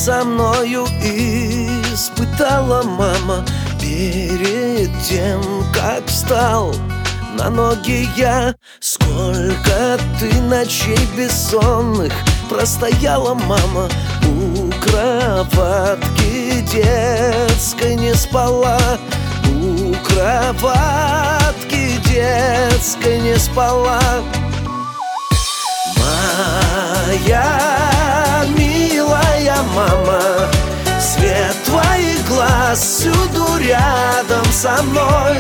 со мною испытала, мама, перед тем, как встал на ноги я. Сколько ты ночей бессонных простояла, мама, у кроватки детской не спала, у кроватки детской не спала. Моя милая мама, свет твоих глаз всюду рядом со мной.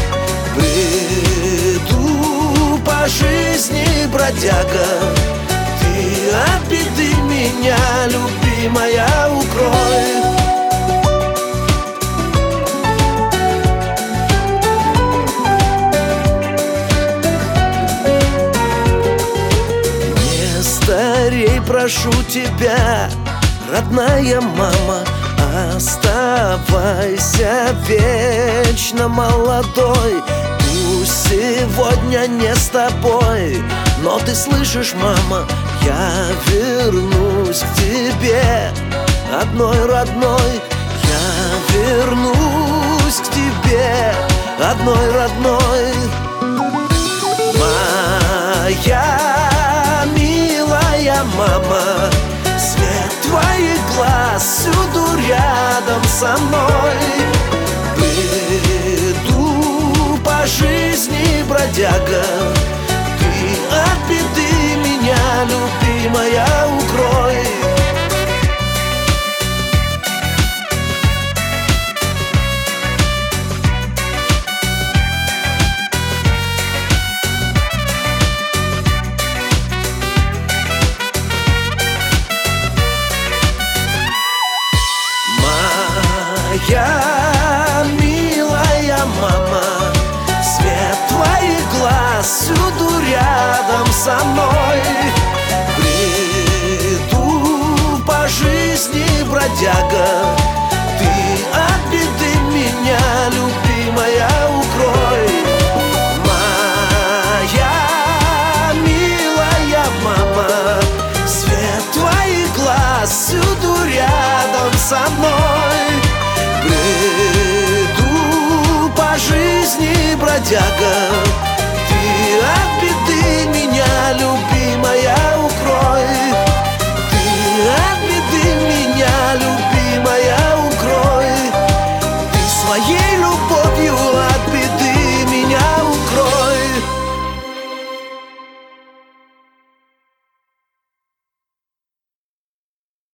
Бреду по жизни, бродяга, ты от беды меня, любимая, укрой. Старей, прошу тебя, родная мама, оставайся вечно молодой. Пусть сегодня не с тобой, но ты слышишь, мама, я вернусь к тебе, одной родной. Я вернусь к тебе, одной родной. Моя милая мама, свет твоих глаз всюду рядом со мной. Бреду по жизни, бродяга, ты от беды меня, любимая, укрой. Моя милая мама, свет твоих глаз всюду рядом со мной. Бреду по жизни, бродяга, ты от беды меня, любимая, укрой. Моя милая мама, свет твоих глаз всюду рядом со мной. Бреду по жизни, бродяга,